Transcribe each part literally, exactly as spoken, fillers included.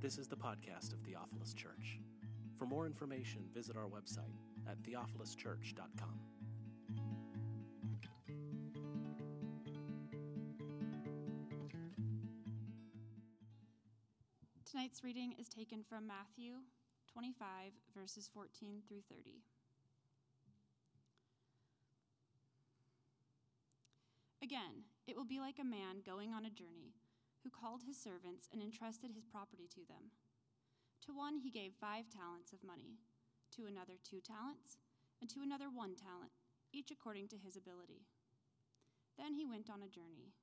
This is the podcast of Theophilus Church. For more information, visit our website at theophilus church dot com. Tonight's reading is taken from Matthew twenty-five, verses fourteen through thirty. Again, it will be like a man going on a journey, who called his servants and entrusted his property to them. To one he gave five talents of money, to another two talents, and to another one talent, each according to his ability. Then he went on a journey.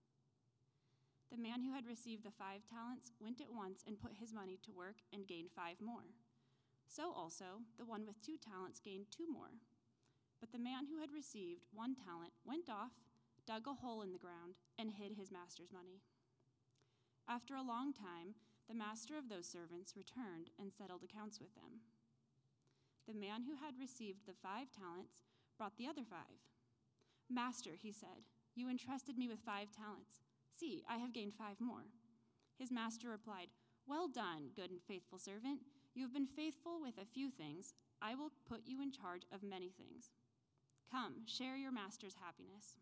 The man who had received the five talents went at once and put his money to work and gained five more. So also the one with two talents gained two more. But the man who had received one talent went off, dug a hole in the ground, and hid his master's money. After a long time, the master of those servants returned and settled accounts with them. The man who had received the five talents brought the other five. "Master," he said, "you entrusted me with five talents. See, I have gained five more." His master replied, "Well done, good and faithful servant. You have been faithful with a few things. I will put you in charge of many things. Come, share your master's happiness."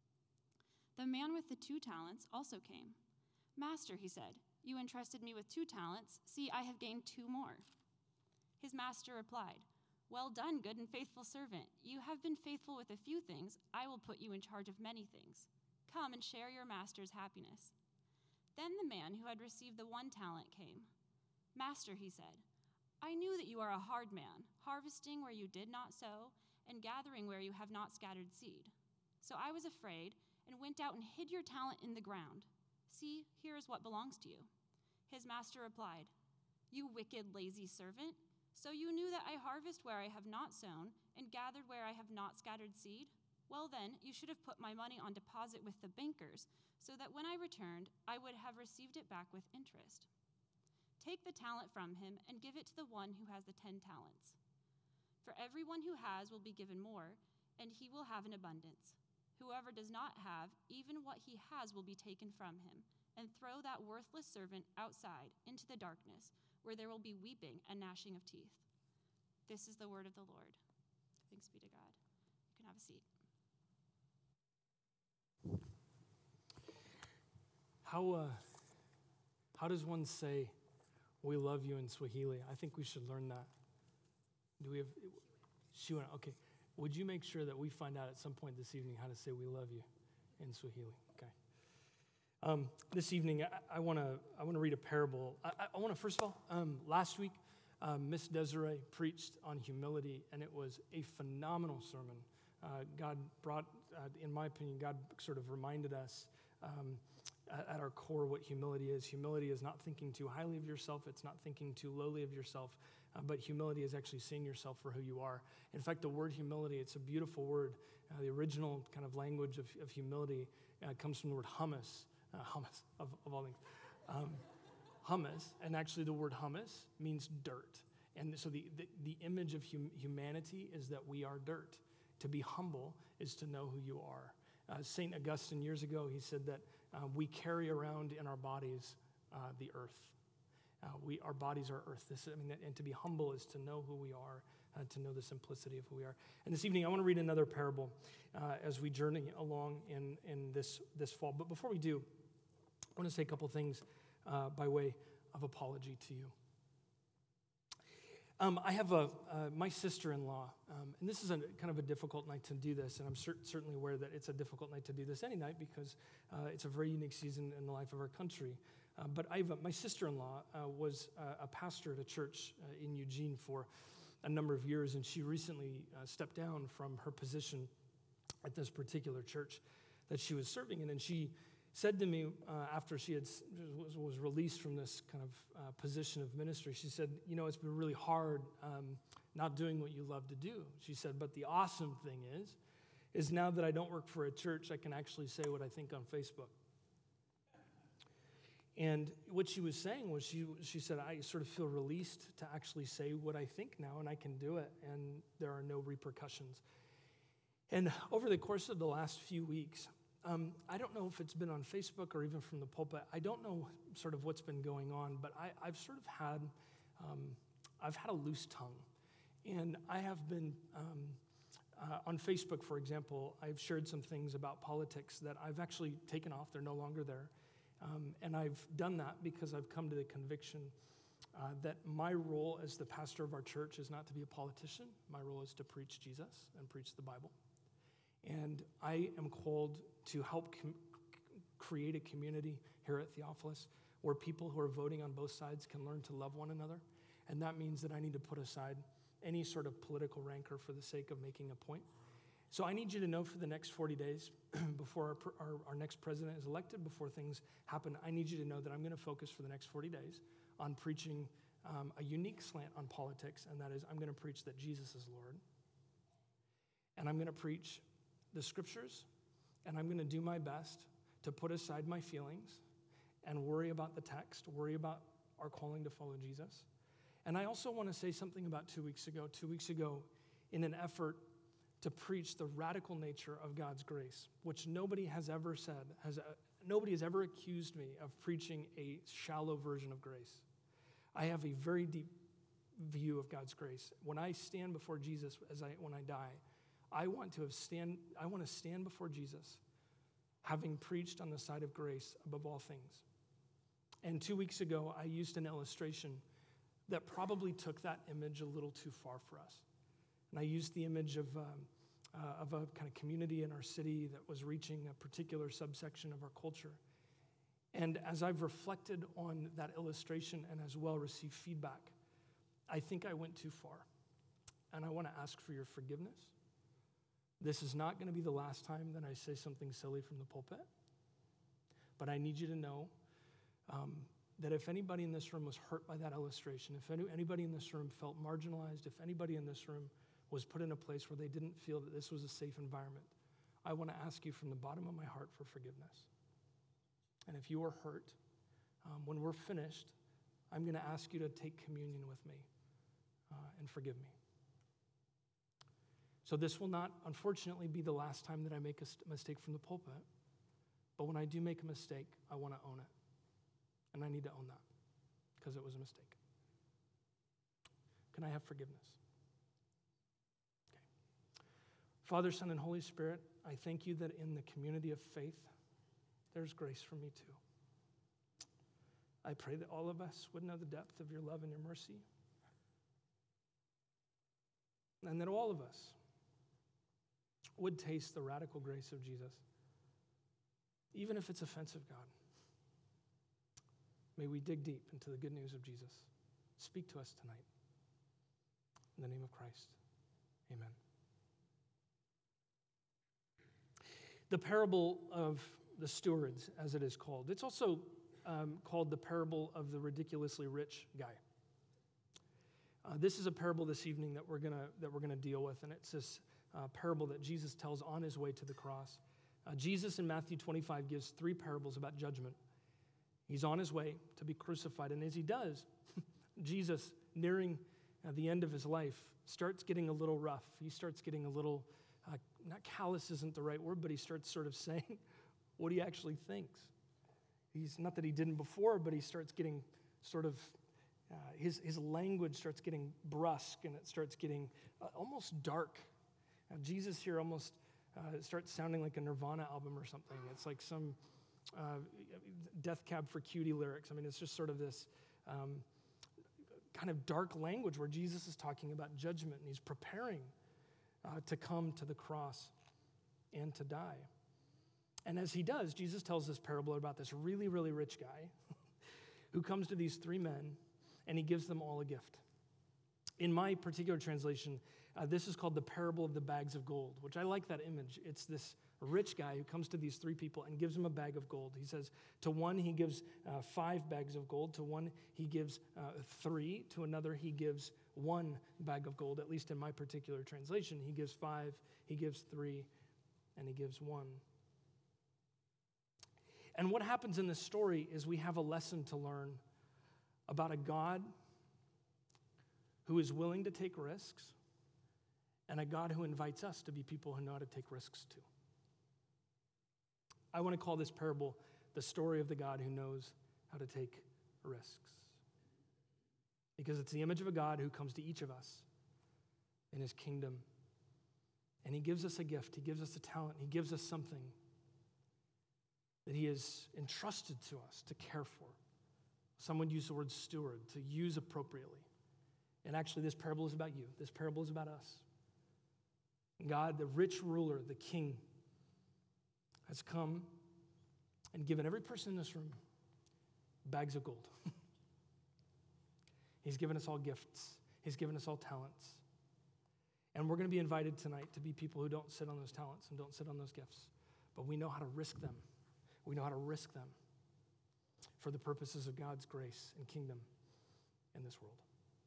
The man with the two talents also came. "Master," he said, "you entrusted me with two talents. See, I have gained two more." His master replied, "Well done, good and faithful servant. You have been faithful with a few things. I will put you in charge of many things. Come and share your master's happiness." Then the man who had received the one talent came. "Master," he said, "I knew that you are a hard man, harvesting where you did not sow and gathering where you have not scattered seed. So I was afraid and went out and hid your talent in the ground. See, here is what belongs to you." His master replied, "You wicked, lazy servant. So you knew that I harvest where I have not sown and gathered where I have not scattered seed? Well then, you should have put my money on deposit with the bankers, so that when I returned, I would have received it back with interest. Take the talent from him and give it to the one who has the ten talents. For everyone who has will be given more, and he will have an abundance. Whoever does not have, even what he has will be taken from him. And throw that worthless servant outside into the darkness, where there will be weeping and gnashing of teeth." This is the word of the Lord. Thanks be to God. You can have a seat. How uh, how does one say "we love you" in Swahili? I think we should learn that. Do we have? Shiwana, okay. Would you make sure that we find out at some point this evening how to say "we love you" in Swahili? Okay. Um, this evening, I want to I want to read a parable. I, I want to first of all, um, last week, um, Miss Desiree preached on humility, and it was a phenomenal sermon. Uh, God brought, uh, in my opinion, God sort of reminded us um, at, at our core what humility is. Humility is not thinking too highly of yourself. It's not thinking too lowly of yourself. Uh, but humility is actually seeing yourself for who you are. In fact, the word humility, it's a beautiful word. Uh, the original kind of language of, of humility uh, comes from the word hummus, uh, hummus of, of all things. Um, hummus, and actually the word hummus means dirt. And so the, the, the image of hum, humanity is that we are dirt. To be humble is to know who you are. Uh, Saint Augustine, years ago, he said that uh, we carry around in our bodies uh, the earth. Uh, we, our bodies are earth. This, I mean, and to be humble is to know who we are, uh, to know the simplicity of who we are. And this evening, I want to read another parable uh, as we journey along in, in this, this fall. But before we do, I want to say a couple things uh, by way of apology to you. Um, I have a uh, my sister-in-law, um, and this is a kind of a difficult night to do this, and I'm cer- certainly aware that it's a difficult night to do this any night because uh, it's a very unique season in the life of our country. Uh, but I've, uh, my sister-in-law uh, was uh, a pastor at a church uh, in Eugene for a number of years, and she recently uh, stepped down from her position at this particular church that she was serving in, and she said to me uh, after she had was, was released from this kind of uh, position of ministry, she said, "You know, it's been really hard um, not doing what you love to do." She said, "But the awesome thing is, is now that I don't work for a church, I can actually say what I think on Facebook." And what she was saying was, she she said, "I sort of feel released to actually say what I think now, and I can do it, and there are no repercussions." And over the course of the last few weeks, um, I don't know if it's been on Facebook or even from the pulpit. I don't know sort of what's been going on, but I, I've sort of had, um, I've had a loose tongue. And I have been, um, uh, on Facebook, for example, I've shared some things about politics that I've actually taken off. They're no longer there. Um, and I've done that because I've come to the conviction uh, that my role as the pastor of our church is not to be a politician. My role is to preach Jesus and preach the Bible. And I am called to help com- create a community here at Theophilus where people who are voting on both sides can learn to love one another. And that means that I need to put aside any sort of political rancor for the sake of making a point. So I need you to know for the next forty days, before our, our, our next president is elected, before things happen, I need you to know that I'm going to focus for the next forty days on preaching um, a unique slant on politics, and that is I'm going to preach that Jesus is Lord. And I'm going to preach the scriptures, and I'm going to do my best to put aside my feelings and worry about the text, worry about our calling to follow Jesus. And I also want to say something about two weeks ago. Two weeks ago, in an effort to preach the radical nature of God's grace, which nobody has ever said, has uh, nobody has ever accused me of preaching a shallow version of grace. I have a very deep view of God's grace. When I stand before Jesus, as I when I die, I want to have stand. I want to stand before Jesus, having preached on the side of grace above all things. And two weeks ago, I used an illustration that probably took that image a little too far for us. And I used the image of, um, uh, of a kind of community in our city that was reaching a particular subsection of our culture. And as I've reflected on that illustration and as well received feedback, I think I went too far. And I want to ask for your forgiveness. This is not going to be the last time that I say something silly from the pulpit. But I need you to know um, that if anybody in this room was hurt by that illustration, if any, anybody in this room felt marginalized, if anybody in this room was put in a place where they didn't feel that this was a safe environment, I want to ask you from the bottom of my heart for forgiveness. And if you are hurt, um, when we're finished, I'm going to ask you to take communion with me uh, and forgive me. So this will not, unfortunately, be the last time that I make a st- mistake from the pulpit. But when I do make a mistake, I want to own it. And I need to own that because it was a mistake. Can I have forgiveness? Okay. Father, Son, and Holy Spirit, I thank you that in the community of faith, there's grace for me too. I pray that all of us would know the depth of your love and your mercy. And that all of us would taste the radical grace of Jesus, even if it's offensive, God. May we dig deep into the good news of Jesus. Speak to us tonight. In the name of Christ, amen. The parable of the stewards, as it is called. It's also um, called the parable of the ridiculously rich guy. Uh, this is a parable this evening that we're gonna that we're gonna deal with, and it's this uh, parable that Jesus tells on his way to the cross. Uh, Jesus in Matthew twenty-five gives three parables about judgment. He's on his way to be crucified, and as he does, Jesus, nearing uh, the end of his life, starts getting a little rough. He starts getting a little, uh, not callous isn't the right word, but he starts sort of saying what he actually thinks. He's not that he didn't before, but he starts getting sort of, uh, his, his language starts getting brusque, and it starts getting uh, almost dark. Uh, Jesus here almost uh, starts sounding like a Nirvana album or something. It's like some uh, Death Cab for Cutie lyrics. I mean, it's just sort of this um, kind of dark language where Jesus is talking about judgment, and he's preparing uh, to come to the cross and to die. And as he does, Jesus tells this parable about this really, really rich guy who comes to these three men, and he gives them all a gift. In my particular translation, uh, this is called the parable of the bags of gold, which I like that image. It's this rich guy who comes to these three people and gives them a bag of gold. He says, to one, he gives uh, five bags of gold. To one, he gives uh, three. To another, he gives one bag of gold. At least in my particular translation, he gives five, he gives three, and he gives one. And what happens in this story is we have a lesson to learn about a God who is willing to take risks and a God who invites us to be people who know how to take risks too. I want to call this parable the story of the God who knows how to take risks. Because it's the image of a God who comes to each of us in his kingdom. And he gives us a gift. He gives us a talent. He gives us something that he has entrusted to us to care for. Someone used the word steward, to use appropriately. And actually, this parable is about you. This parable is about us. God, the rich ruler, the king, has come and given every person in this room bags of gold. He's given us all gifts. He's given us all talents. And we're going to be invited tonight to be people who don't sit on those talents and don't sit on those gifts. But we know how to risk them. We know how to risk them for the purposes of God's grace and kingdom in this world.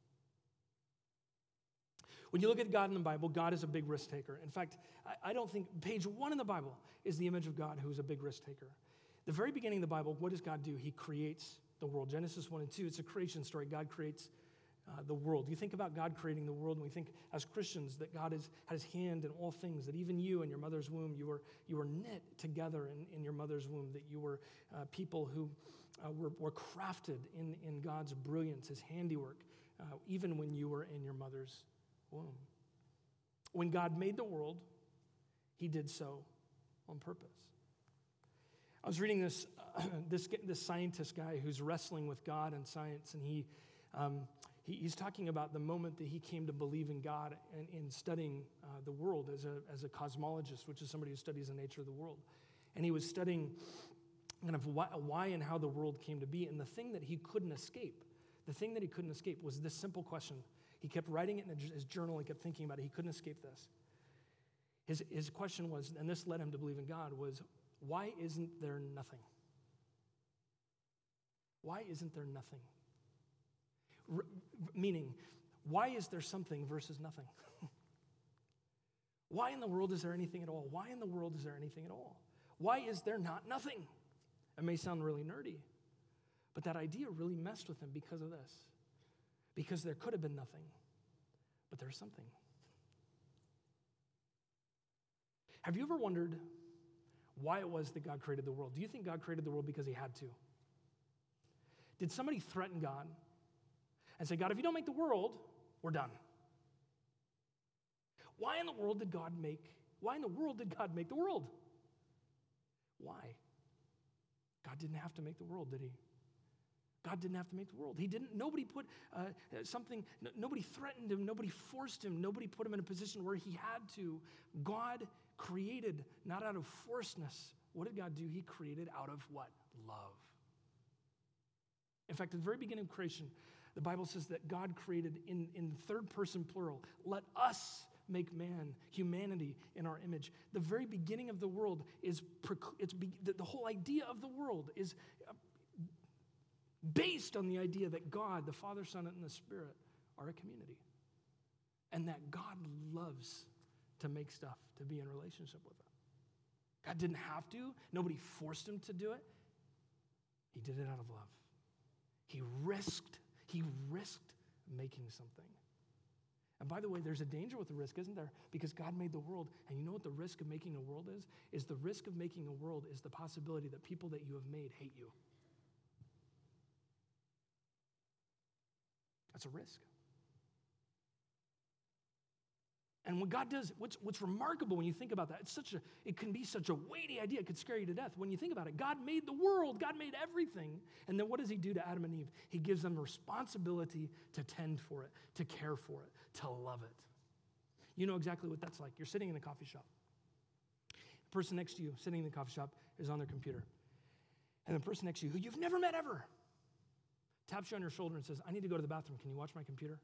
When you look at God in the Bible, God is a big risk taker. In fact, I, I don't think page one in the Bible is the image of God who is a big risk taker. The very beginning of the Bible, what does God do? He creates the world. Genesis one and two, it's a creation story. God creates uh, the world. You think about God creating the world, and we think as Christians that God is, has his hand in all things, that even you in your mother's womb, you were, you were knit together in, in your mother's womb, that you were uh, people who uh, were, were crafted in, in God's brilliance, his handiwork, uh, even when you were in your mother's womb. When God made the world, he did so on purpose. I was reading this uh, this this scientist guy who's wrestling with God and science, and he, um, he he's talking about the moment that he came to believe in God and in studying uh, the world as a as a cosmologist, which is somebody who studies the nature of the world, and he was studying kind of why, why and how the world came to be, and the thing that he couldn't escape, the thing that he couldn't escape was this simple question. He kept writing it in his journal. He kept thinking about it. He couldn't escape this. His his question was, and this led him to believe in God, was, why isn't there nothing? Why isn't there nothing? R- meaning, why is there something versus nothing? Why in the world is there anything at all? Why in the world is there anything at all? Why is there not nothing? It may sound really nerdy, but that idea really messed with him because of this. Because there could have been nothing, but there's something. Have you ever wondered why it was that God created the world? Do you think God created the world because he had to? Did somebody threaten God and say, God, if you don't make the world, we're done? Why in the world did God make, why in the world did God make the world? Why? God didn't have to make the world, did he? God didn't have to make the world. He didn't, nobody put uh, something, n- nobody threatened him, nobody forced him, nobody put him in a position where he had to. God created not out of forcedness. What did God do? He created out of what? Love. In fact, at the very beginning of creation, the Bible says that God created in, in third person plural, let us make man, humanity in our image. The very beginning of the world is, it's the, the whole idea of the world is based on the idea that God, the Father, Son, and the Spirit are a community. And that God loves to make stuff, to be in relationship with it. God didn't have to. Nobody forced him to do it. He did it out of love. He risked, he risked making something. And by the way, there's a danger with the risk, isn't there? Because God made the world, and you know what the risk of making a world is? Is the risk of making a world is the possibility that people that you have made hate you. That's a risk. And when God does, what's, what's remarkable when you think about that, it's such a, it can be such a weighty idea, it could scare you to death. When you think about it, God made the world, God made everything. And then what does he do to Adam and Eve? He gives them responsibility to tend for it, to care for it, to love it. You know exactly what that's like. You're sitting in a coffee shop. The person next to you sitting in the coffee shop is on their computer. And the person next to you, who you've never met ever, taps you on your shoulder and says, I need to go to the bathroom. Can you watch my computer?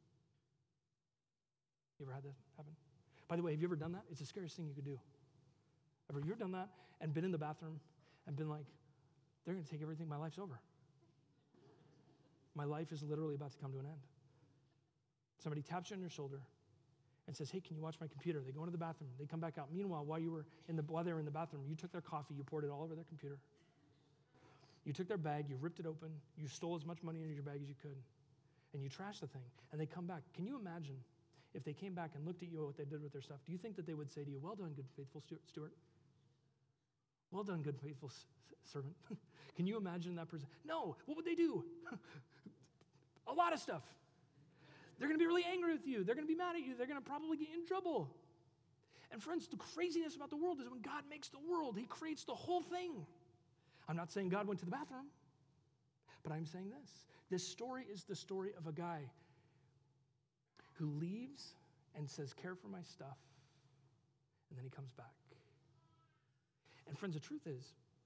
You ever had that happen? By the way, have you ever done that? It's the scariest thing you could do. Ever you ever done that and been in the bathroom and been like, they're going to take everything, my life's over. My life is literally about to come to an end. Somebody taps you on your shoulder and says, hey, can you watch my computer? They go into the bathroom. They come back out. Meanwhile, while you were in the while they were in the bathroom, you took their coffee, you poured it all over their computer. You took their bag, you ripped it open, you stole as much money out of your bag as you could, and you trashed the thing, and they come back. Can you imagine if they came back and looked at you at what they did with their stuff? Do you think that they would say to you, well done, good faithful steward? Well done, good faithful s- servant. Can you imagine that person? No, what would they do? A lot of stuff. They're going to be really angry with you. They're going to be mad at you. They're going to probably get you in trouble. And friends, the craziness about the world is when God makes the world, he creates the whole thing. I'm not saying God went to the bathroom, but I'm saying this. This story is the story of a guy who leaves and says, care for my stuff, and then he comes back. And friends, the truth is,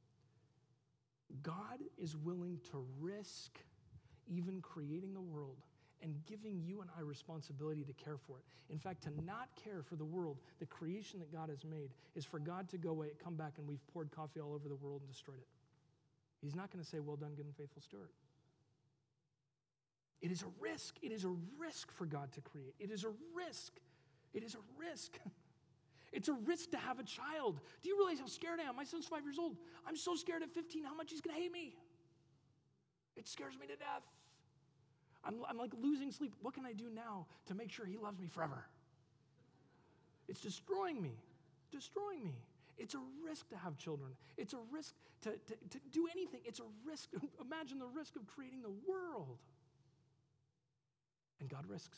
God is willing to risk even creating the world and giving you and I responsibility to care for it. In fact, to not care for the world, the creation that God has made, is for God to go away, come back, and we've poured coffee all over the world and destroyed it. He's not going to say, well done, good and faithful steward. It is a risk. It is a risk for God to create. It is a risk. It is a risk. It's a risk to have a child. Do you realize how scared I am? My son's five years old. I'm so scared at fifteen how much he's going to hate me. It scares me to death. I'm, I'm like losing sleep. What can I do now to make sure he loves me forever? It's destroying me, destroying me. It's a risk to have children. It's a risk to, to, to do anything. It's a risk. Imagine the risk of creating the world. And God risks.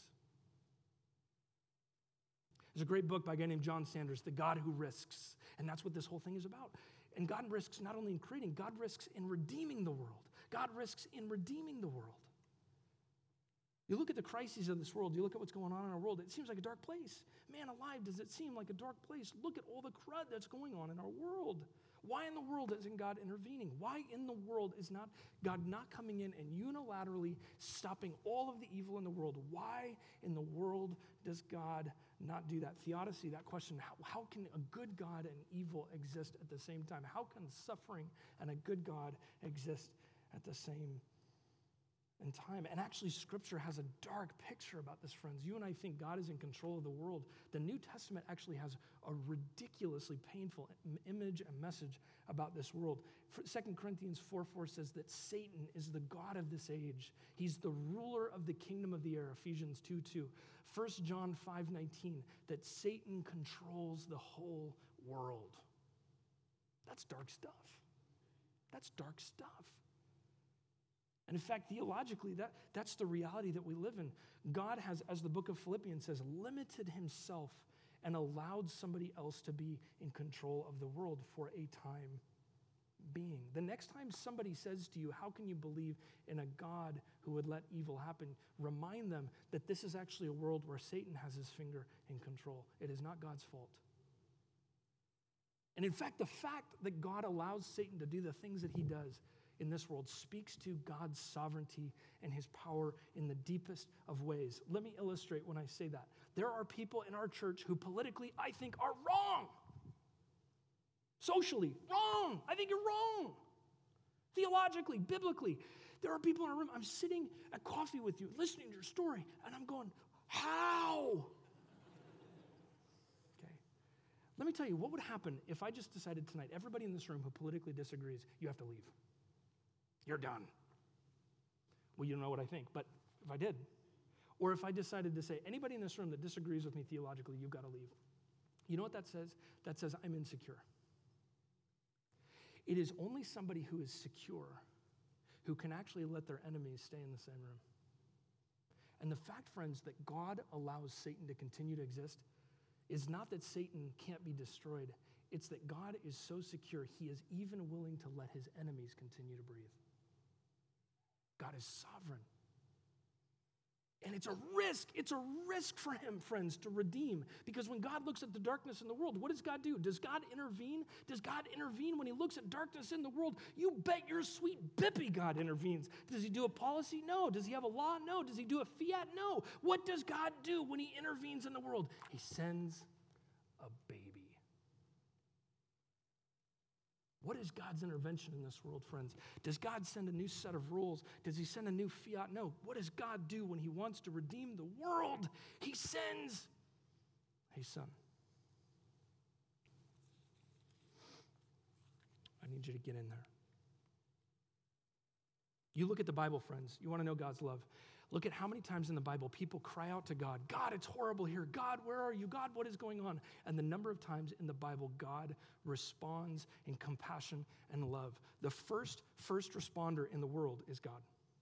There's a great book by a guy named John Sanders, The God Who Risks. And that's what this whole thing is about. And God risks not only in creating, God risks in redeeming the world. God risks in redeeming the world. You look at the crises of this world, you look at what's going on in our world, it seems like a dark place. Man alive, does it seem like a dark place? Look at all the crud that's going on in our world. Why in the world isn't God intervening? Why in the world is not God not coming in and unilaterally stopping all of the evil in the world? Why in the world does God not do that? Theodicy, that question, how, how can a good God and evil exist at the same time? How can suffering and a good God exist at the same time? In time. And actually, Scripture has a dark picture about this, friends. You and I think God is in control of the world. The New Testament actually has a ridiculously painful image and message about this world. Second Corinthians four four says that Satan is the god of this age. He's the ruler of the kingdom of the air, Ephesians two two. First John five nineteen, that Satan controls the whole world. That's dark stuff. That's dark stuff. And in fact, theologically, that, that's the reality that we live in. God has, as the book of Philippians says, limited himself and allowed somebody else to be in control of the world for a time being. The next time somebody says to you, how can you believe in a God who would let evil happen? Remind them that this is actually a world where Satan has his finger in control. It is not God's fault. And in fact, the fact that God allows Satan to do the things that he does in this world speaks to God's sovereignty and his power in the deepest of ways. Let me illustrate when I say that. There are people in our church who politically, I think, are wrong. Socially, wrong. I think you're wrong. Theologically, biblically. There are people in our room, I'm sitting at coffee with you, listening to your story, and I'm going, how? Okay. Let me tell you, what would happen if I just decided tonight, everybody in this room who politically disagrees, you have to leave. You're done. Well, you don't know what I think, but if I did, or if I decided to say, anybody in this room that disagrees with me theologically, you've got to leave. You know what that says? That says I'm insecure. It is only somebody who is secure who can actually let their enemies stay in the same room. And the fact, friends, that God allows Satan to continue to exist is not that Satan can't be destroyed. It's that God is so secure, he is even willing to let his enemies continue to breathe. God is sovereign. And it's a risk. It's a risk for him, friends, to redeem. Because when God looks at the darkness in the world, what does God do? Does God intervene? Does God intervene when he looks at darkness in the world? You bet your sweet bippy God intervenes. Does he do a policy? No. Does he have a law? No. Does he do a fiat? No. What does God do when he intervenes in the world? He sends a baby. What is God's intervention in this world, friends? Does God send a new set of rules? Does he send a new fiat? No. What does God do when he wants to redeem the world? He sends a son. I need you to get in there. You look at the Bible, friends. You want to know God's love. Look at how many times in the Bible people cry out to God, God, it's horrible here. God, where are you? God, what is going on? And the number of times in the Bible, God responds in compassion and love. The first, first responder in the world is God.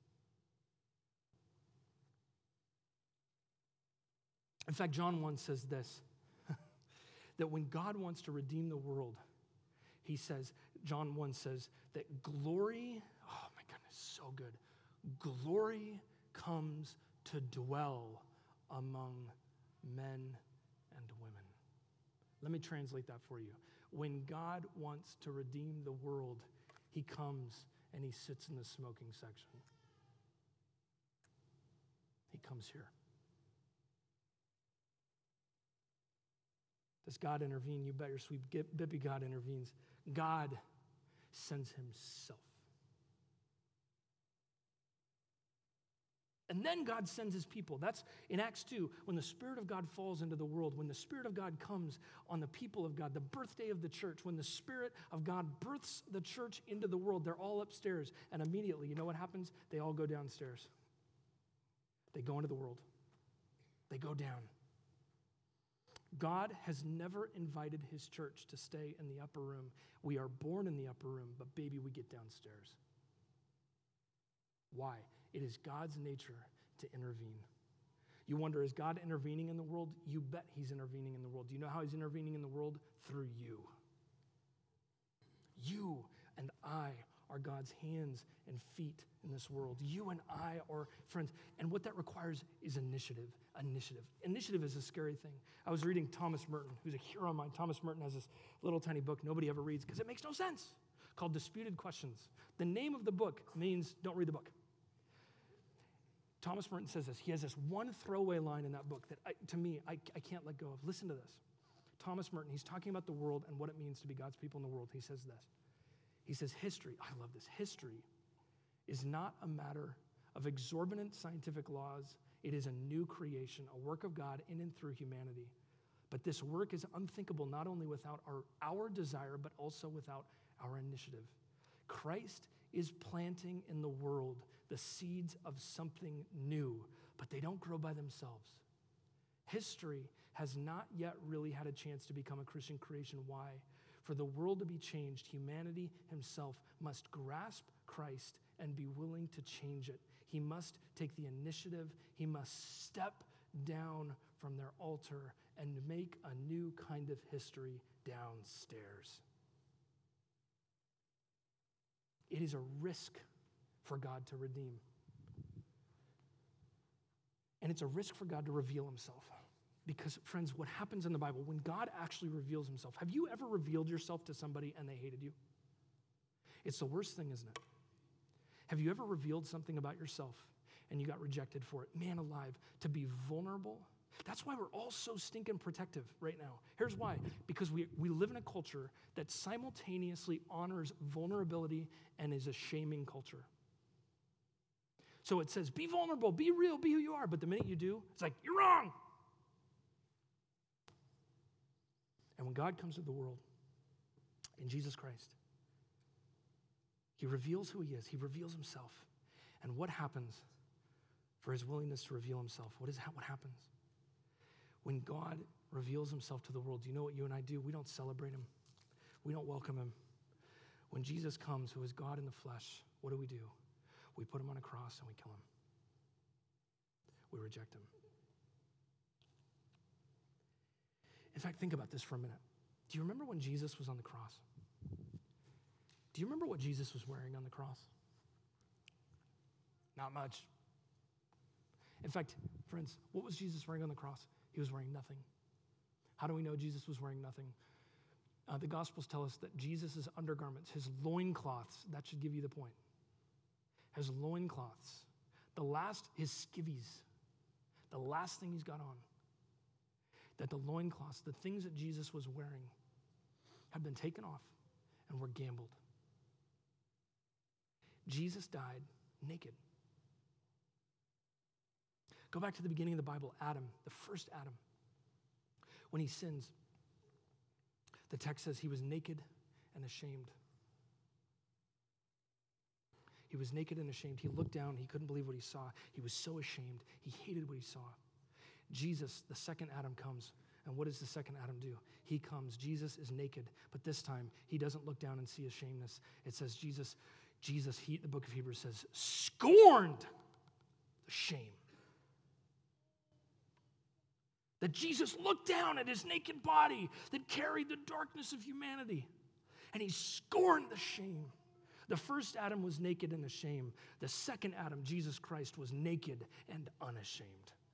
In fact, John one says this, that when God wants to redeem the world, he says, John one says that glory, oh my goodness, so good, glory comes to dwell among men and women. Let me translate that for you. When God wants to redeem the world, he comes and he sits in the smoking section. He comes here. Does God intervene? You bet your sweet bippy God intervenes. God sends himself. And then God sends his people. That's in Acts two, when the Spirit of God falls into the world, when the Spirit of God comes on the people of God, the birthday of the church, when the Spirit of God births the church into the world, they're all upstairs. And immediately, you know what happens? They all go downstairs. They go into the world. They go down. God has never invited his church to stay in the upper room. We are born in the upper room, but baby, we get downstairs. Why? It is God's nature to intervene. You wonder, is God intervening in the world? You bet he's intervening in the world. Do you know how he's intervening in the world? Through you. You and I are God's hands and feet in this world. You and I are friends. And what that requires is initiative. Initiative. Initiative is a scary thing. I was reading Thomas Merton, who's a hero of mine. Thomas Merton has this little tiny book nobody ever reads because it makes no sense, called Disputed Questions. The name of the book means don't read the book. Thomas Merton says this. He has this one throwaway line in that book that, I, to me, I, I can't let go of. Listen to this. Thomas Merton, he's talking about the world and what it means to be God's people in the world. He says this. He says, history, I love this, history is not a matter of exorbitant scientific laws. It is a new creation, a work of God in and through humanity. But this work is unthinkable not only without our, our desire, but also without our initiative. Christ is planting in the world the seeds of something new, but they don't grow by themselves. History has not yet really had a chance to become a Christian creation. Why? For the world to be changed, humanity himself must grasp Christ and be willing to change it. He must take the initiative. He must step down from their altar and make a new kind of history downstairs. It is a risk for God to redeem. And it's a risk for God to reveal himself. Because, friends, what happens in the Bible, when God actually reveals himself, have you ever revealed yourself to somebody and they hated you? It's the worst thing, isn't it? Have you ever revealed something about yourself and you got rejected for it? Man alive, to be vulnerable. That's why we're all so stinking protective right now. Here's why. Because we, we live in a culture that simultaneously honors vulnerability and is a shaming culture. So it says, be vulnerable, be real, be who you are. But the minute you do, it's like, you're wrong. And when God comes to the world in Jesus Christ, he reveals who he is. He reveals himself. And what happens for his willingness to reveal himself? What is what happens? When God reveals himself to the world, do you know what you and I do? We don't celebrate him. We don't welcome him. When Jesus comes, who is God in the flesh, what do we do? We put him on a cross and we kill him. We reject him. In fact, think about this for a minute. Do you remember when Jesus was on the cross? Do you remember what Jesus was wearing on the cross? Not much. In fact, friends, what was Jesus wearing on the cross? He was wearing nothing. How do we know Jesus was wearing nothing? Uh, the Gospels tell us that Jesus' undergarments, his loincloths, that should give you the point. His loincloths, the last, his skivvies, the last thing he's got on, that the loincloths, the things that Jesus was wearing, had been taken off and were gambled. Jesus died naked. Go back to the beginning of the Bible, Adam, the first Adam. When he sins, the text says he was naked and ashamed. He was naked and ashamed. He looked down. He couldn't believe what he saw. He was so ashamed. He hated what he saw. Jesus, the second Adam, comes. And what does the second Adam do? He comes. Jesus is naked, but this time he doesn't look down and see ashamedness. It says Jesus, Jesus, he, the book of Hebrews says, scorned the shame. That Jesus looked down at his naked body that carried the darkness of humanity, and he scorned the shame. The first Adam was naked and ashamed. The second Adam, Jesus Christ, was naked and unashamed.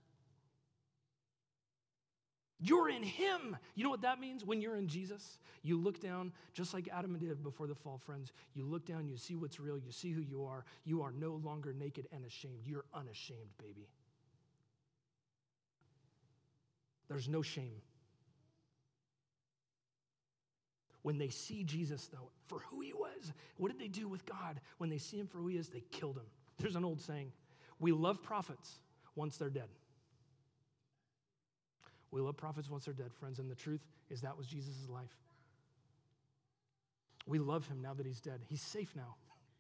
You're in him. You know what that means when you're in Jesus? You look down, just like Adam did before the fall, friends. You look down, you see what's real, you see who you are. You are no longer naked and ashamed. You're unashamed, baby. There's no shame. When they see Jesus, though, for who he was, what did they do with God? When they see him for who he is, they killed him. There's an old saying, we love prophets once they're dead. We love prophets once they're dead, friends, and the truth is that was Jesus' life. We love him now that he's dead. He's safe now.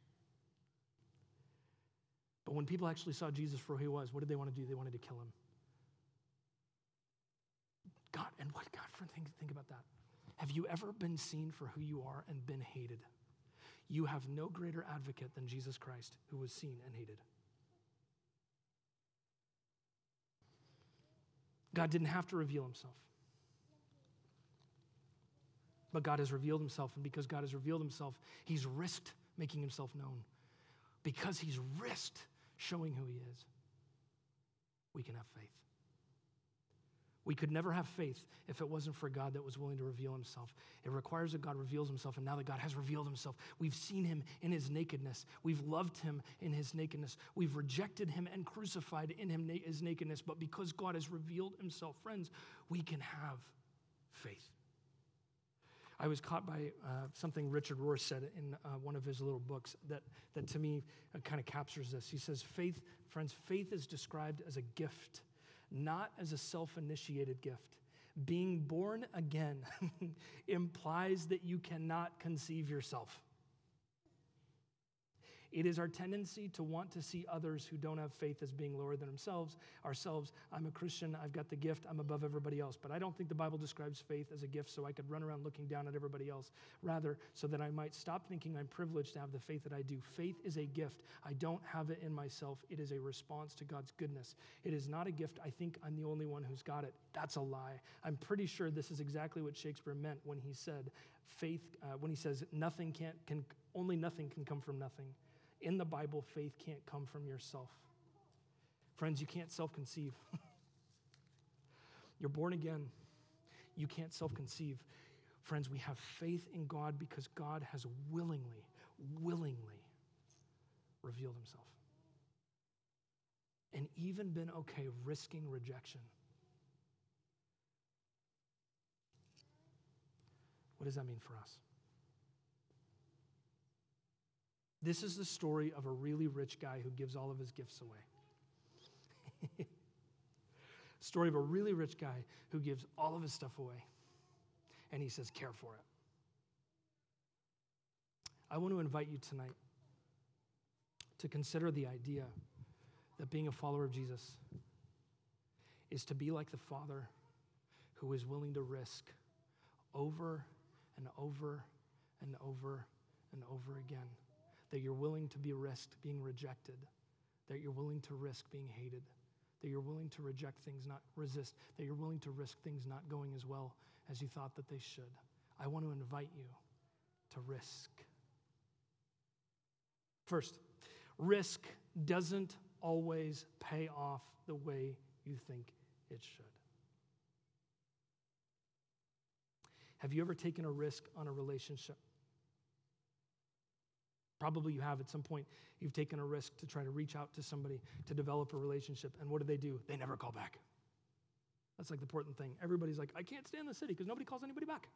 But when people actually saw Jesus for who he was, what did they want to do? They wanted to kill him. God, and what, God, friend, think, think about that. Have you ever been seen for who you are and been hated? You have no greater advocate than Jesus Christ, who was seen and hated. God didn't have to reveal himself. But God has revealed himself, and because God has revealed himself, he's risked making himself known. Because he's risked showing who he is, we can have faith. We could never have faith if it wasn't for God that was willing to reveal himself. It requires that God reveals himself, and now that God has revealed himself, we've seen him in his nakedness. We've loved him in his nakedness. We've rejected him and crucified in him his nakedness, but because God has revealed himself, friends, we can have faith. I was caught by uh, something Richard Rohr said in uh, one of his little books that, that to me uh, kind of captures this. He says, faith, friends, faith is described as a gift, not as a self-initiated gift. Being born again implies that you cannot conceive yourself. It is our tendency to want to see others who don't have faith as being lower than themselves, ourselves. I'm a Christian, I've got the gift, I'm above everybody else. But I don't think the Bible describes faith as a gift so I could run around looking down at everybody else. Rather, so that I might stop thinking I'm privileged to have the faith that I do. Faith is a gift. I don't have it in myself. It is a response to God's goodness. It is not a gift. I think I'm the only one who's got it. That's a lie. I'm pretty sure this is exactly what Shakespeare meant when he said faith, uh, when he says nothing can't, can, only nothing can come from nothing. In the Bible, faith can't come from yourself. Friends, you can't self-conceive. You're born again. You can't self-conceive. Friends, we have faith in God because God has willingly, willingly revealed himself. And even been okay risking rejection. What does that mean for us? This is the story of a really rich guy who gives all of his gifts away. Story of a really rich guy who gives all of his stuff away. And he says, care for it. I want to invite you tonight to consider the idea that being a follower of Jesus is to be like the Father who is willing to risk over and over and over and over again. That you're willing to be risked being rejected, that you're willing to risk being hated, that you're willing to reject things, not resist, that you're willing to risk things not going as well as you thought that they should. I want to invite you to risk. First, risk doesn't always pay off the way you think it should. Have you ever taken a risk on a relationship? Probably you have at some point. You've taken a risk to try to reach out to somebody to develop a relationship. And what do they do? They never call back. That's like the important thing. Everybody's like, I can't stay in the city because nobody calls anybody back.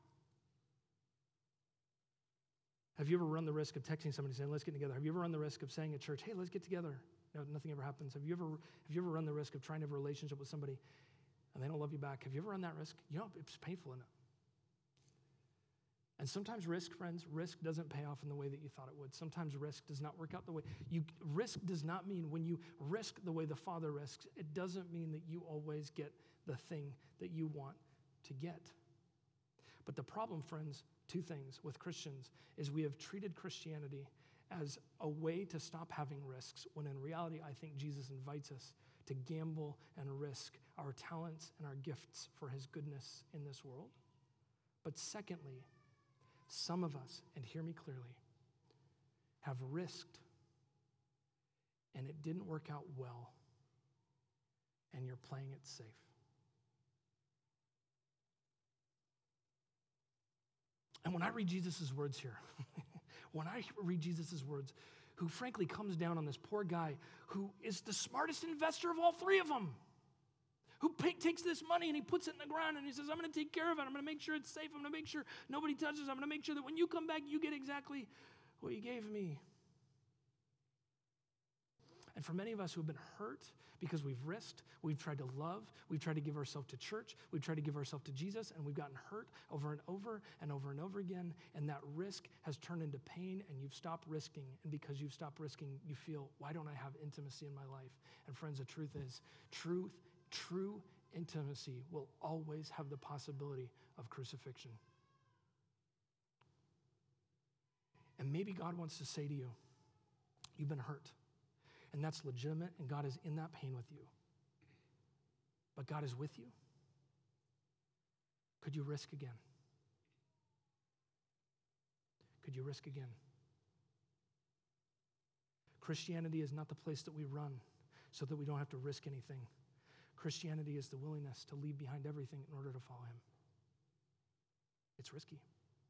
Have you ever run the risk of texting somebody saying, let's get together? Have you ever run the risk of saying at church, hey, let's get together? No, nothing ever happens. Have you ever, have you ever run the risk of trying to have a relationship with somebody and they don't love you back? Have you ever run that risk? You know, it's painful, isn't it? And sometimes risk, friends, risk doesn't pay off in the way that you thought it would. Sometimes risk does not work out the way you, risk does not mean when you risk the way the Father risks, it doesn't mean that you always get the thing that you want to get. But the problem, friends, two things with Christians is we have treated Christianity as a way to stop having risks, when in reality, I think Jesus invites us to gamble and risk our talents and our gifts for his goodness in this world. But secondly, some of us, and hear me clearly, have risked and it didn't work out well, and you're playing it safe. And when I read Jesus' words here, when I read Jesus' words, who frankly comes down on this poor guy who is the smartest investor of all three of them, who pay, takes this money and he puts it in the ground and he says, I'm going to take care of it. I'm going to make sure it's safe. I'm going to make sure nobody touches it. I'm going to make sure that when you come back, you get exactly what you gave me. And for many of us who have been hurt because we've risked, we've tried to love, we've tried to give ourselves to church, we've tried to give ourselves to Jesus, and we've gotten hurt over and over and over and over again, and that risk has turned into pain, and you've stopped risking, and because you've stopped risking, you feel, why don't I have intimacy in my life? And friends, the truth is, truth, true intimacy will always have the possibility of crucifixion. And maybe God wants to say to you, you've been hurt. And that's legitimate, and God is in that pain with you. But God is with you. Could you risk again? Could you risk again? Christianity is not the place that we run so that we don't have to risk anything. Christianity is the willingness to leave behind everything in order to follow him. It's risky.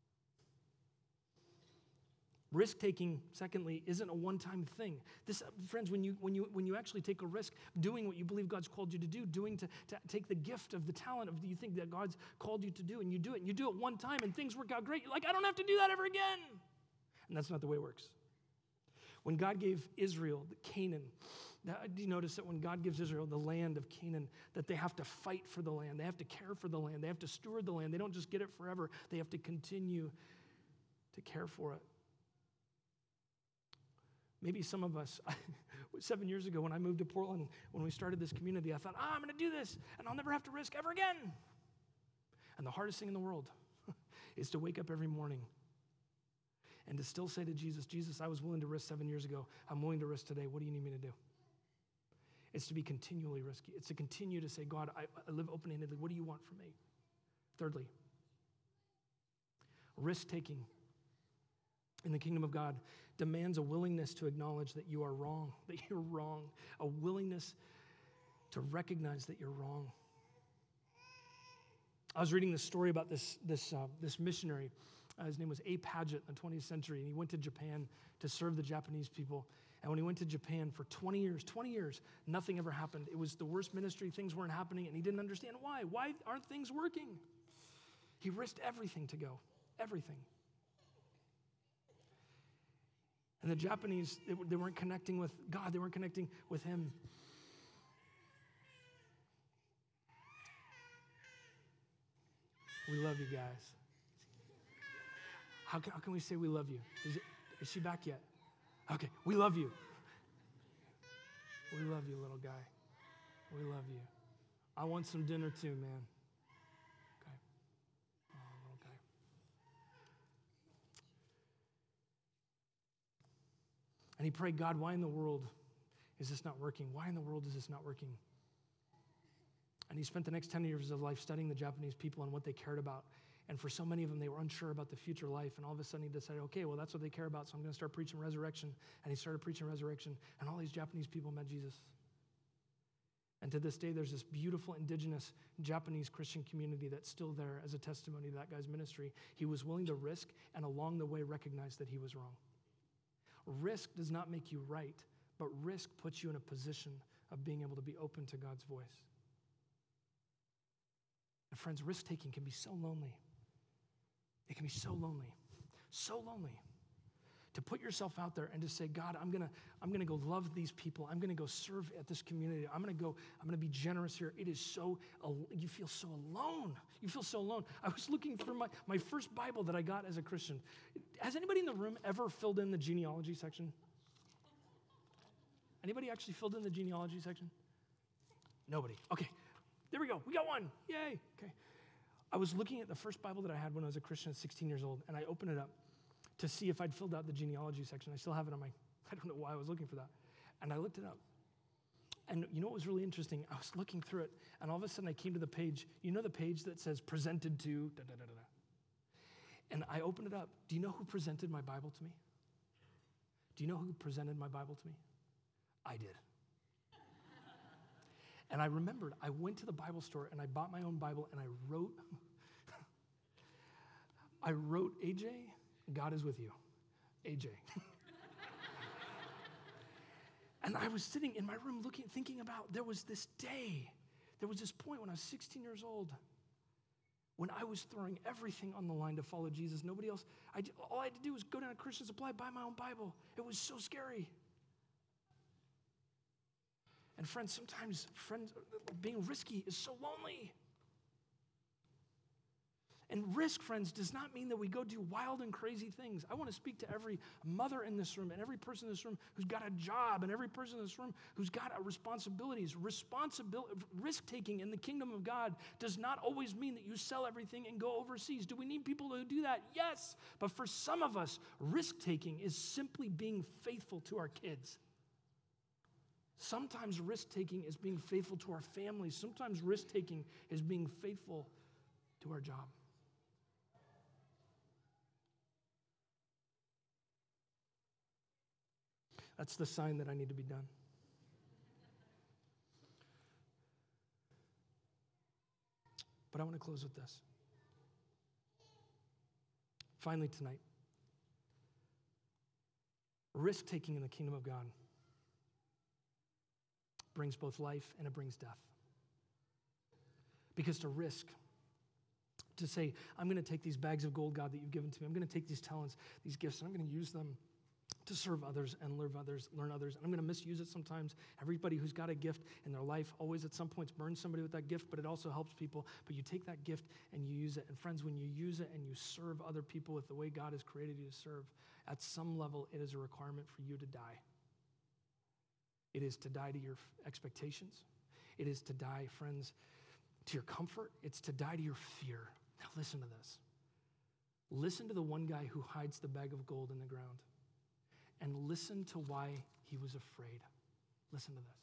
Risk-taking, secondly, isn't a one-time thing. This, friends, when you when you when you actually take a risk, doing what you believe God's called you to do, doing to, to take the gift of the talent of you think that God's called you to do, and you do it, and you do it one time, and things work out great. You're like, I don't have to do that ever again. And that's not the way it works. When God gave Israel Canaan, do you notice that when God gives Israel the land of Canaan, that they have to fight for the land, they have to care for the land, they have to steward the land. They don't just get it forever. They have to continue to care for it. Maybe some of us, seven years ago when I moved to Portland, when we started this community, I thought, ah, I'm going to do this, and I'll never have to risk ever again. And the hardest thing in the world is to wake up every morning and to still say to Jesus, Jesus, I was willing to risk seven years ago. I'm willing to risk today. What do you need me to do? It's to be continually risky. It's to continue to say, God, I, I live open-handedly. What do you want from me? Thirdly, risk-taking in the kingdom of God demands a willingness to acknowledge that you are wrong, that you're wrong, a willingness to recognize that you're wrong. I was reading this story about this, this, uh, this missionary. Uh, his name was A. Paget in the twentieth century, and he went to Japan to serve the Japanese people. And when he went to Japan for twenty years, twenty years, nothing ever happened. It was the worst ministry. Things weren't happening, and he didn't understand why. Why aren't things working? He risked everything to go, everything. And the Japanese, they, they weren't connecting with God. They weren't connecting with him. We love you guys. How can, how can we say we love you? Is, it, is she back yet? Okay, we love you. We love you, little guy. We love you. I want some dinner too, man. Okay. Oh, little guy. And he prayed, God, why in the world is this not working? Why in the world is this not working? And he spent the next ten years of his life studying the Japanese people and what they cared about. And for so many of them, they were unsure about the future life. And all of a sudden, he decided, okay, well, that's what they care about, so I'm going to start preaching resurrection. And he started preaching resurrection. And all these Japanese people met Jesus. And to this day, there's this beautiful indigenous Japanese Christian community that's still there as a testimony to that guy's ministry. He was willing to risk and along the way recognize that he was wrong. Risk does not make you right, but risk puts you in a position of being able to be open to God's voice. And friends, risk-taking can be so lonely. It can be so lonely, so lonely. to put yourself out there and to say, God, I'm gonna, I'm gonna go love these people. I'm gonna go serve at this community. I'm gonna go, I'm gonna be generous here. It is so, you feel so alone. You feel so alone. I was looking through my, my first Bible that I got as a Christian. Has anybody in the room ever filled in the genealogy section? Anybody actually filled in the genealogy section? Nobody. Okay, there we go. We got one. Yay. Okay. I was looking at the first Bible that I had when I was a Christian at sixteen years old, and I opened it up to see if I'd filled out the genealogy section. I still have it on my, I don't know why I was looking for that. And I looked it up. And you know what was really interesting? I was looking through it, and all of a sudden I came to the page, you know the page that says presented to, da, da, da, da, da. And I opened it up. Do you know who presented my Bible to me? Do you know who presented my Bible to me? I did. And I remembered, I went to the Bible store and I bought my own Bible and I wrote, I wrote, A J, God is with you, A J. And I was sitting in my room looking, thinking about, there was this day, there was this point when I was sixteen years old, when I was throwing everything on the line to follow Jesus. Nobody else, I, all I had to do was go down to Christian Supply, buy my own Bible. It was so scary. And friends, sometimes friends, being risky is so lonely. And risk, friends, does not mean that we go do wild and crazy things. I want to speak to every mother in this room and every person in this room who's got a job and every person in this room who's got responsibilities. Responsibility, risk-taking in the kingdom of God does not always mean that you sell everything and go overseas. Do we need people to do that? Yes. But for some of us, risk-taking is simply being faithful to our kids. Sometimes risk-taking is being faithful to our families. Sometimes risk-taking is being faithful to our job. That's the sign that I need to be done. But I want to close with this. Finally tonight, risk-taking in the kingdom of God brings both life and it brings death. Because to risk, to say, I'm going to take these bags of gold, God, that you've given to me, I'm going to take these talents, these gifts, and I'm going to use them to serve others and learn others, learn others. And I'm going to misuse it sometimes. Everybody who's got a gift in their life always at some points burns somebody with that gift, but it also helps people. But you take that gift and you use it. And friends, when you use it and you serve other people with the way God has created you to serve, at some level it is a requirement for you to die. It is to die to your expectations. It is to die, friends, to your comfort. It's to die to your fear. Now listen to this. Listen to the one guy who hides the bag of gold in the ground. And listen to why he was afraid. Listen to this.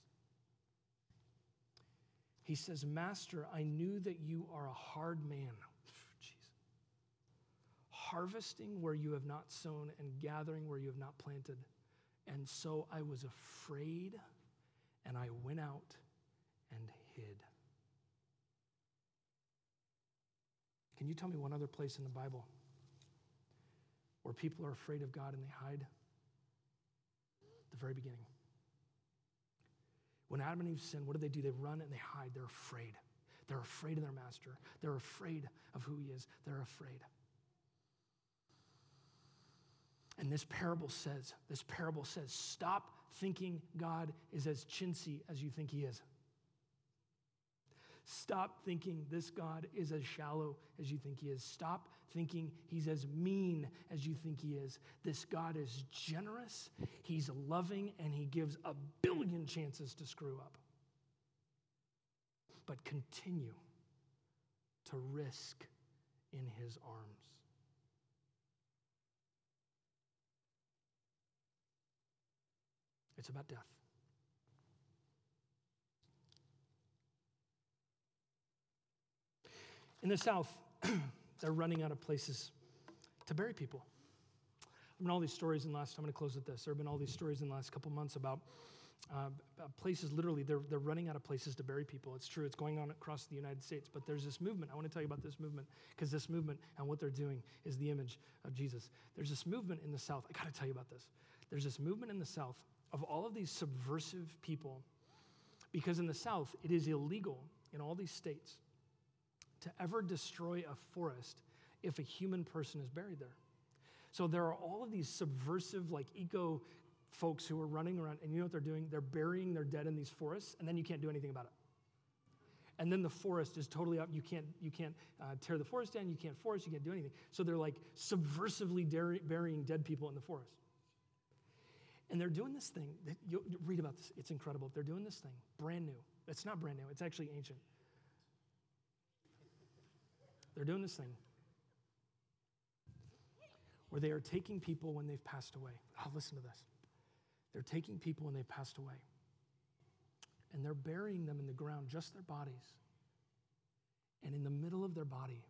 He says, Master, I knew that you are a hard man. Jeez. Harvesting where you have not sown and gathering where you have not planted. And so I was afraid and I went out and hid. Can you tell me one other place in the Bible where people are afraid of God and they hide? The very beginning. When Adam and Eve sinned, what do they do? They run and they hide. They're afraid. They're afraid of their master. They're afraid of who he is. They're afraid. And this parable says, this parable says, stop thinking God is as chintzy as you think he is. Stop thinking this God is as shallow as you think he is. Stop thinking he's as mean as you think he is. This God is generous, he's loving, and he gives a billion chances to screw up. But continue to risk in his arms. It's about death. In the South, they're running out of places to bury people. There have been all these stories in the last, I'm going to close with this. There have been all these stories in the last couple months about, uh, about places, literally, they're, they're running out of places to bury people. It's true, it's going on across the United States, but there's this movement. I want to tell you about this movement, because this movement and what they're doing is the image of Jesus. There's this movement in the South. I got to tell you about this. There's this movement in the South of all of these subversive people, because in the South, it is illegal in all these states to ever destroy a forest if a human person is buried there. So there are all of these subversive, like eco folks who are running around, and you know what they're doing? They're burying their dead in these forests, and then you can't do anything about it. And then the forest is totally up. You can't, you can't uh, tear the forest down. You can't forest. You can't do anything. So they're like subversively dar- burying dead people in the forest. And they're doing this thing. That you'll read about this. It's incredible. They're doing this thing, brand new. It's not brand new. It's actually ancient. They're doing this thing where they are taking people when they've passed away. Oh, listen to this. They're taking people when they've passed away. And they're burying them in the ground, just their bodies. And in the middle of their body,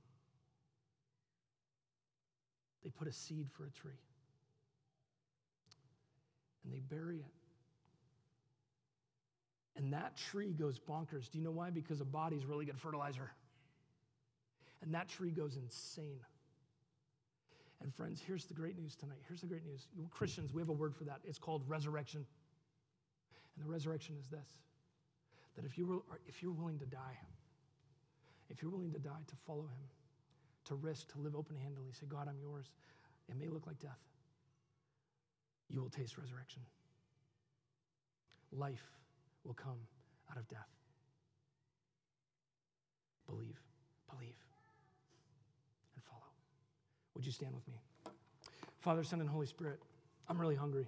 they put a seed for a tree. And they bury it. And that tree goes bonkers. Do you know why? Because a body's really good fertilizer. And that tree goes insane. And friends, here's the great news tonight. Here's the great news. Christians, we have a word for that. It's called resurrection. And the resurrection is this. That if, you, if you're willing to die, if you're willing to die to follow him, to risk, to live open-handedly, say, God, I'm yours. It may look like death. You will taste resurrection. Life will come out of death. Believe, believe, and follow. Would you stand with me? Father, Son, and Holy Spirit, I'm really hungry.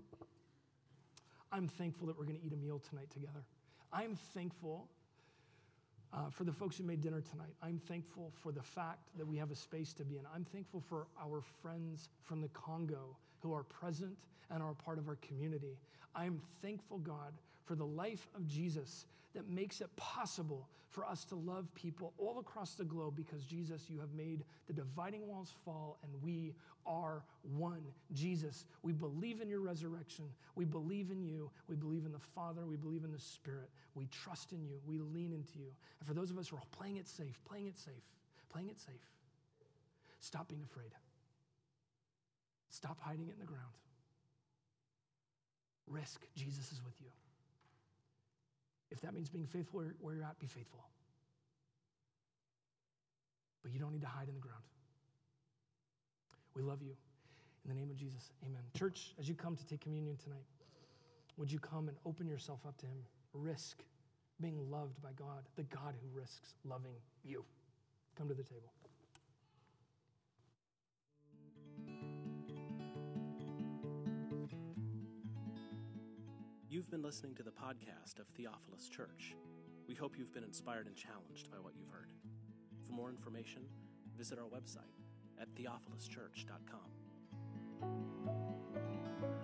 I'm thankful that we're going to eat a meal tonight together. I'm thankful uh, for the folks who made dinner tonight. I'm thankful for the fact that we have a space to be in. I'm thankful for our friends from the Congo who are present and are a part of our community. I'm thankful, God, for the life of Jesus that makes it possible for us to love people all across the globe because, Jesus, you have made the dividing walls fall and we are one. Jesus, we believe in your resurrection. We believe in you. We believe in the Father. We believe in the Spirit. We trust in you. We lean into you. And for those of us who are playing it safe, playing it safe, playing it safe, stop being afraid. Stop hiding it in the ground. Risk. Jesus is with you. If that means being faithful where, where you're at, be faithful. But you don't need to hide in the ground. We love you. In the name of Jesus, amen. Church, as you come to take communion tonight, would you come and open yourself up to him? Risk being loved by God, the God who risks loving you. Come to the table. You've been listening to the podcast of Theophilus Church. We hope you've been inspired and challenged by what you've heard. For more information, visit our website at theophilus church dot com.